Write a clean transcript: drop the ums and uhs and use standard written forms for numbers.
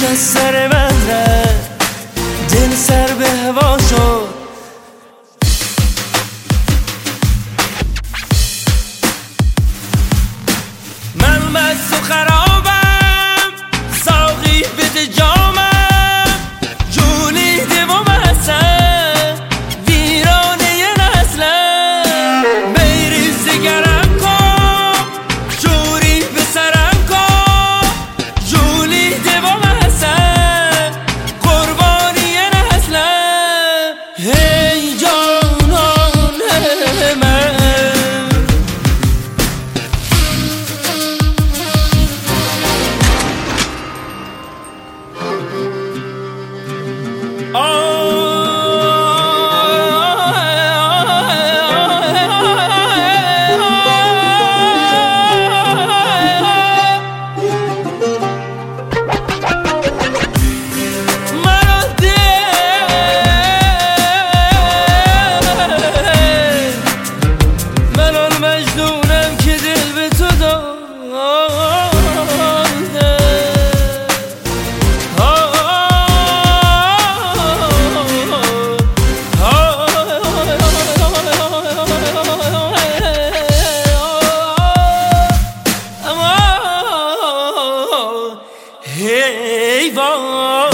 از سر من رفت، دل سر به هوا شد. من مست و خرابم، ساقی بده جامم، جولیده و مستم، ویرانه نسلم. بیریز دگرم کن، جوری به سرم کن، جولیده و مستم، قربانی نسلم. هی جانان من، مجنونم که دل به تو داده. Hey,